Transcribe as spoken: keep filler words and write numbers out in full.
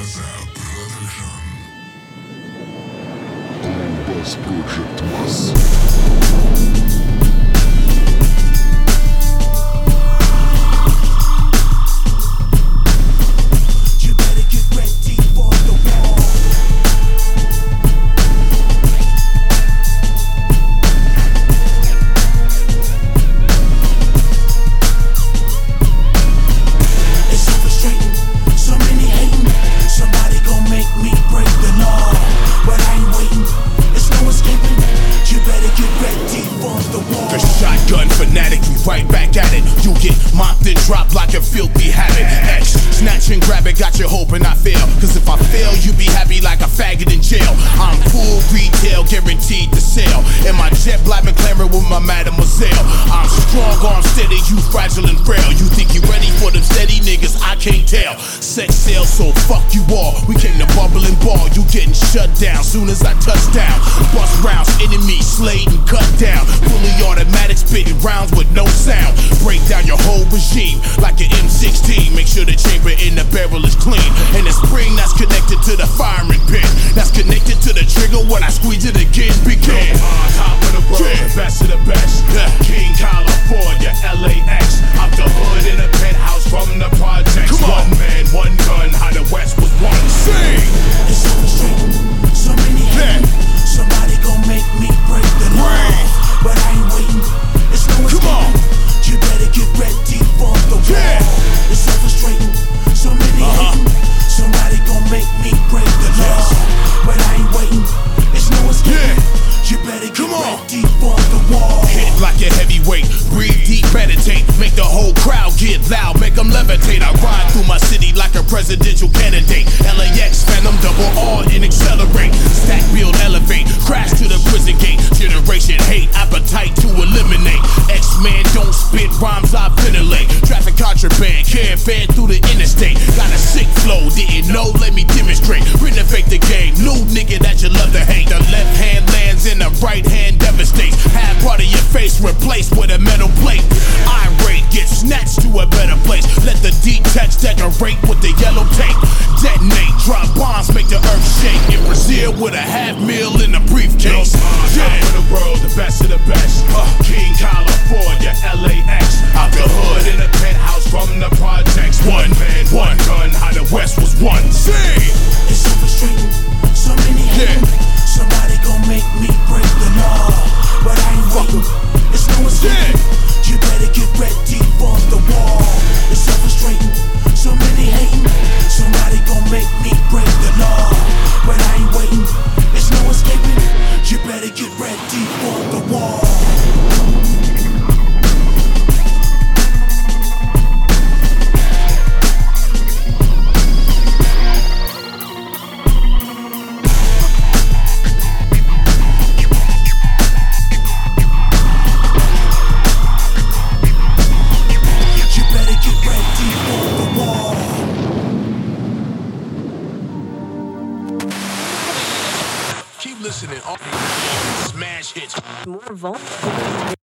Olympus Project Mass. Shotgun fanatic, you right back at it. You get mopped and dropped like a filthy habit. X, snatch and grab it, got you hoping I fail. Cause if I fail, you be happy like a faggot in jail. I'm full retail, guaranteed to sell. And my jet black McLaren with my mademoiselle. I'm strong, arm steady, you fragile and frail. You think you ready for them steady niggas, I can't tell. Sex sales, so fuck you all. We came to bubble and ball, you getting shut down soon as I touch down. Bust rounds, enemy slayed and cut down. Fully automatic, spitting rounds with no sound. Break down your whole regime like an M sixteen. Make sure the chamber in the barrel is clean. And the spring that's connected to the firing pin, that's connected to the trigger when I squeeze it again. Begin. On top of the world, yeah. Best of the best. Yeah. King California, L A X. Out the hood in a penthouse from the projects. Come on. One man, one gun. How the West was one. Sing. It's so frustrating. So many hate me. Somebody gon' make me break the law. But I ain't waiting. It's no escaping. Come on. You better get ready for the war. Yeah. It's so frustrating. So many uh-huh. hate me. Somebody gon' make me break the law. Yes. But I ain't waiting. It's no escaping. Yeah. You better get ready for the war. Hit like a heavyweight. Breathe deep, meditate. Make the whole crowd get loud. Make them levitate. I ride through my city like a presidential candidate. L A X, Phantom, double R and accelerate. Stack, build, elevate. Crash to the prison gate. Generation hate, appetite to eliminate. X-Man don't spit rhymes, I ventilate. Traffic contraband, caravan through the interstate. Got a sick flow, didn't know, let me demonstrate. Renovate the game, new nigga that you love to hate. The left hand lands in the right hand devastates. Half part of your face replaced with a metal plate. Irate, get snatched to a better place. Let the D-text decorate with the yellow tape. Detonate, drop bombs, make the earth shake. In Brazil with a half meal in a briefcase. Yeah. Top of the world, the best of the best. Uh, King California, L A X. Out the hood in a penthouse from the projects. One man, one gun. How the West was one. Sing. It's so frustrating. So many hate me. Somebody gon' make me break the law. But I ain't waiting. It's no escaping. You better get ready for the war. It's so frustrating. So many hate me. Somebody gon' make me break the law. But I ain't waiting. It's no escaping. You better get ready for the war. Keep listening. Smash hits. More vulnerable.